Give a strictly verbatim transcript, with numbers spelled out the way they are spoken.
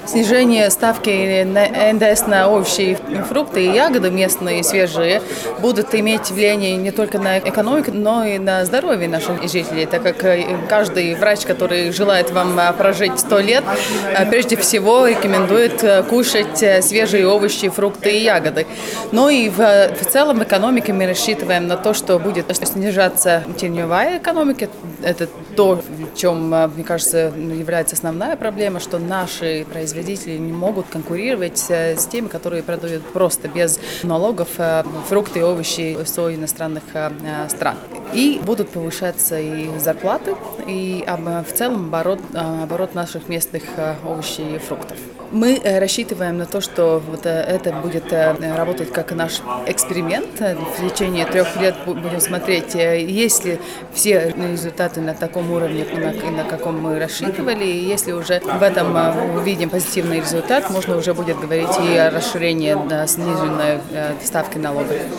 Снижение ставки на эн дэ эс на овощи, фрукты и ягоды местные, свежие, будут иметь влияние не только на экономику, но и на здоровье наших жителей, так как каждый врач, который желает вам прожить сто лет, прежде всего рекомендует кушать свежие овощи, фрукты и ягоды. Но и в, в целом в экономике мы рассчитываем на то, что будет снижаться теневая экономика. Это то, в чем, мне кажется, является основная проблема, что наши производители не могут конкурировать с теми, которые продают просто без налогов фрукты, овощи с иностранных стран. И будут повышаться и зарплаты, и в целом оборот, оборот наших местных овощей и фруктов. Мы рассчитываем на то, что вот это будет работать как наш эксперимент. В течение трех лет будем смотреть, есть ли все результаты на таком уровне, на, на каком мы рассчитывали. И если уже в этом увидим позитивный результат, можно уже будет говорить и о расширении сниженной ставки налогов.